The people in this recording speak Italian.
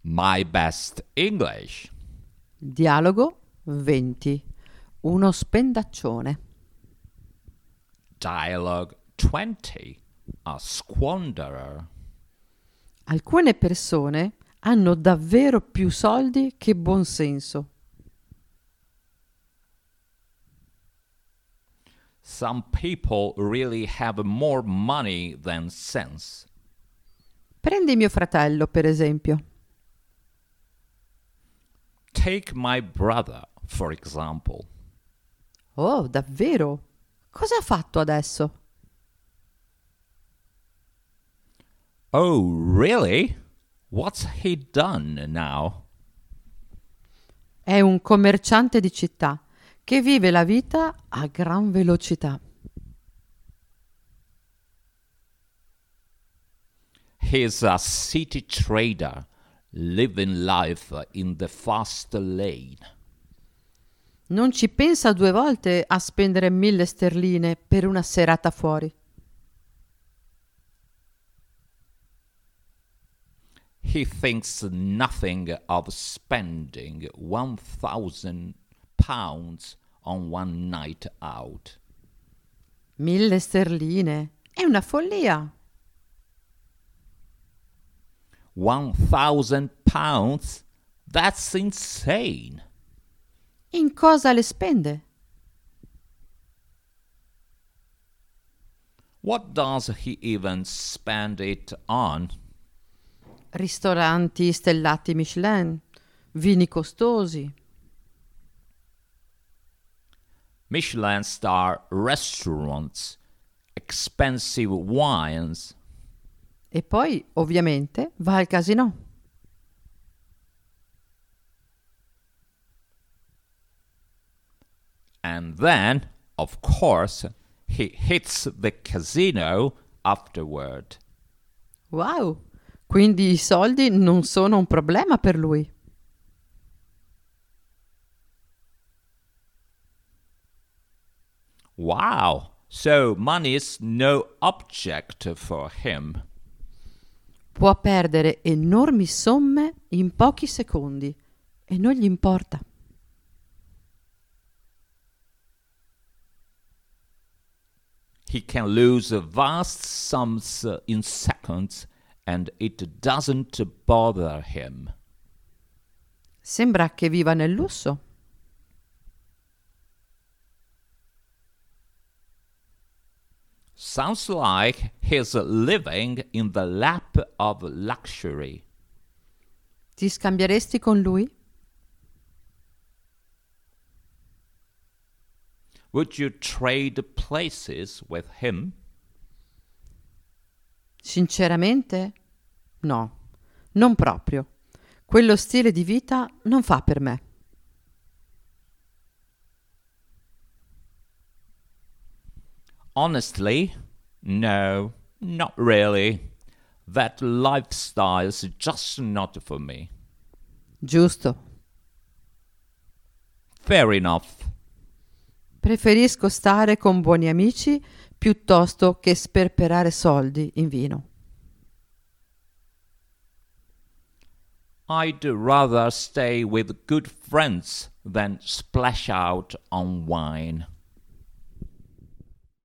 My best English. Dialogo 20. Uno spendaccione. Dialogue 20. A squanderer. Alcune persone hanno davvero più soldi che buon senso. Some people really have more money than sense. Prendi mio fratello, per esempio. Take my brother, for example. Oh, davvero? Cosa ha fatto adesso? Oh, really? What's he done now? È un commerciante di città che vive la vita a gran velocità. He's a city trader, living life in the fast lane. Non ci pensa due volte a spendere 1.000 sterline per una serata fuori. He thinks nothing of spending £1,000 on one night out. 1.000 sterline? È una follia! £1,000? That's insane. In cosa le spende? What does he even spend it on? Ristoranti stellati Michelin, vini costosi. Michelin star restaurants, expensive wines. E poi, ovviamente, va al casinò. And then, of course, he hits the casino afterward. Wow! Quindi i soldi non sono un problema per lui. Wow! So money's no object for him. Può perdere enormi somme in pochi secondi e non gli importa. He can lose vast sums in seconds and it doesn't bother him. Sembra che viva nel lusso. Sounds like he's living in the lap of luxury. Ti scambieresti con lui? Would you trade places with him? Sinceramente? No, non proprio. Quello stile di vita non fa per me. Honestly, no, not really. That lifestyle's just not for me. Giusto. Fair enough. Preferisco stare con buoni amici piuttosto che sperperare soldi in vino. I'd rather stay with good friends than splash out on wine.